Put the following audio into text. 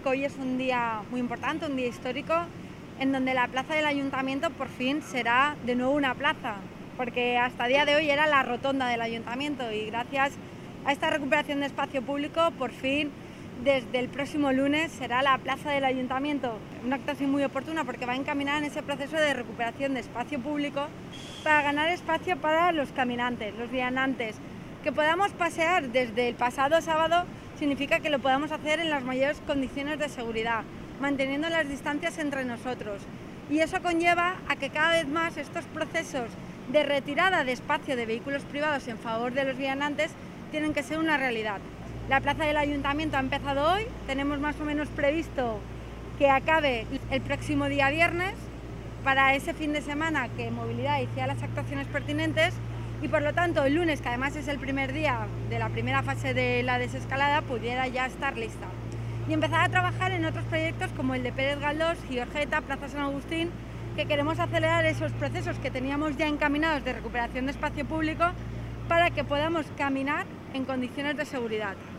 que hoy es un día muy importante, un día histórico, en donde la plaza del Ayuntamiento por fin será de nuevo una plaza, porque hasta el día de hoy era la rotonda del Ayuntamiento y gracias a esta recuperación de espacio público, por fin, desde el próximo lunes será la plaza del Ayuntamiento. Una actuación muy oportuna porque va encaminada en ese proceso de recuperación de espacio público para ganar espacio para los caminantes, los viandantes. Que podamos pasear desde el pasado sábado significa que lo podamos hacer en las mayores condiciones de seguridad, manteniendo las distancias entre nosotros. Y eso conlleva a que cada vez más estos procesos de retirada de espacio de vehículos privados en favor de los viandantes tienen que ser una realidad. La plaza del Ayuntamiento ha empezado hoy, tenemos más o menos previsto que acabe el próximo día viernes para ese fin de semana que Movilidad inicia las actuaciones pertinentes y por lo tanto el lunes, que además es el primer día de la primera fase de la desescalada, pudiera ya estar lista. Y empezar a trabajar en otros proyectos como el de Pérez Galdós, Giorgeta, Plaza San Agustín, que queremos acelerar esos procesos que teníamos ya encaminados de recuperación de espacio público para que podamos caminar en condiciones de seguridad.